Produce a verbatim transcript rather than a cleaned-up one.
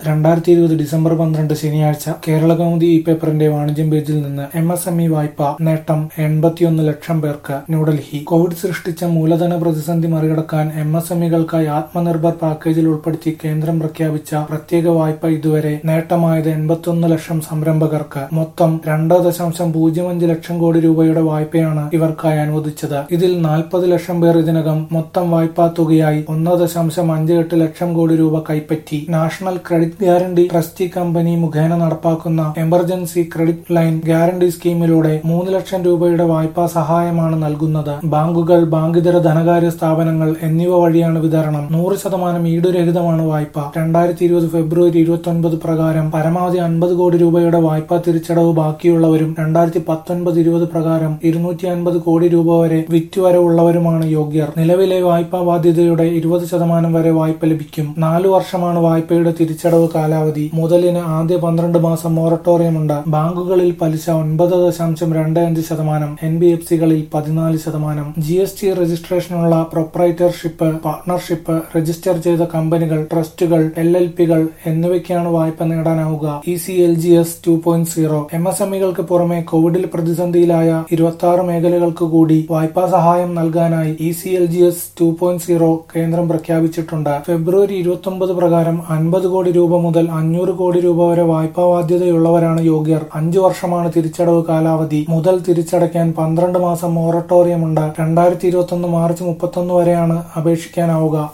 രണ്ടായിരത്തി ഇരുപത് ഡിസംബർ പന്ത്രണ്ട് ശനിയാഴ്ച കേരളകൗമുദി ഇ പേപ്പറിന്റെ വാണിജ്യം പേജിൽ നിന്ന് എം എസ് എം ഇ വായ്പ നേട്ടം എൺപത്തിയൊന്ന് ലക്ഷം പേർക്ക് ന്യൂഡൽഹി. കോവിഡ് സൃഷ്ടിച്ച മൂലധന പ്രതിസന്ധി മറികടക്കാൻ എം എസ് എം ഇകൾക്കായി ആത്മനിർഭർ പാക്കേജിൽ ഉൾപ്പെടുത്തി കേന്ദ്രം പ്രഖ്യാപിച്ച പ്രത്യേക വായ്പ ഇതുവരെ നേട്ടമായത് എൺപത്തിയൊന്ന് ലക്ഷം സംരംഭകർക്ക്. മൊത്തം രണ്ട് ദശാംശം പൂജ്യം അഞ്ച് ലക്ഷം കോടി രൂപയുടെ വായ്പയാണ് ഇവർക്കായി അനുവദിച്ചത്. ഇതിൽ നാൽപ്പത് ലക്ഷം പേർ ഇതിനകം മൊത്തം വായ്പാ തുകയായി ഒന്ന് ദശാംശം അഞ്ച് എട്ട് ലക്ഷം കോടി രൂപ കൈപ്പറ്റി. National credit guarantee trustee company മുഖേന നടപ്പാക്കുന്ന എമർജൻസി ക്രെഡിറ്റ് ലൈൻ ഗ്യാരണ്ടി സ്കീമിലൂടെ മൂന്ന് ലക്ഷം രൂപയുടെ വായ്പാ സഹായമാണ് നൽകുന്നത്. ബാങ്കുകൾ, ബാങ്കിതര ധനകാര്യ സ്ഥാപനങ്ങൾ എന്നിവ വഴിയാണ് വിതരണം. നൂറ് ശതമാനം ഈടുരഹിതമാണ് വായ്പ. രണ്ടായിരത്തി ഇരുപത് ഫെബ്രുവരി ഇരുപത്തൊൻപത് പ്രകാരം പരമാവധി അൻപത് കോടി രൂപയുടെ വായ്പാ തിരിച്ചടവ് ബാക്കിയുള്ളവരും രണ്ടായിരത്തി പത്തൊൻപത് ഇരുപത് പ്രകാരം ഇരുന്നൂറ്റി അൻപത് കോടി രൂപ വരെ വിറ്റുവരവുള്ളവരുമാണ് യോഗ്യർ. നിലവിലെ വായ്പാ ബാധ്യതയുടെ ഇരുപത് ശതമാനം വരെ വായ്പ ലഭിക്കും. നാലു വർഷമാണ് വായ്പയുടെ തിരിച്ചടവ് കാലാവധി. മുതലിന് ആദ്യ പന്ത്രണ്ട് മാസം മൊറട്ടോറിയമുണ്ട്. ബാങ്കുകളിൽ പലിശ ഒൻപത് ദശാംശം രണ്ട് അഞ്ച് ശതമാനം, എൻ ബി എഫ് സികളിൽ പതിനാല് ശതമാനം. ജി എസ് ടി രജിസ്ട്രേഷനുള്ള പ്രൊപ്രൈറ്റർഷിപ്പ്, പാർട്ണർഷിപ്പ്, രജിസ്റ്റർ ചെയ്ത കമ്പനികൾ, ട്രസ്റ്റുകൾ, എൽ എൽ പികൾ എന്നിവയ്ക്കാണ് വായ്പ നേടാനാവുക. E C L G S two point zero M S M ഇകൾക്ക് പുറമെ കോവിഡിൽ പ്രതിസന്ധിയിലായ ഇരുപത്തി ആറ് മേഖലകൾക്ക് കൂടി വായ്പാ സഹായം നൽകാനായി E C L G S two point zero കേന്ദ്രം പ്രഖ്യാപിച്ചിട്ടുണ്ട്. ഫെബ്രുവരി ഇരുപത്തൊമ്പത് പ്രകാരം അൻപത് കോടി രൂപ മുതൽ അഞ്ഞൂറ് കോടി രൂപ വരെ വായ്പാ ബാധ്യതയുള്ളവരാണ് യോഗ്യർ. അഞ്ചു വർഷമാണ് തിരിച്ചടവ് കാലാവധി. മുതൽ തിരിച്ചടയ്ക്കാൻ പന്ത്രണ്ട് മാസം മൊറട്ടോറിയമുണ്ട്. രണ്ടായിരത്തി ഇരുപത്തൊന്ന് മാർച്ച് മുപ്പത്തൊന്ന് വരെയാണ് അപേക്ഷിക്കാനാവുക.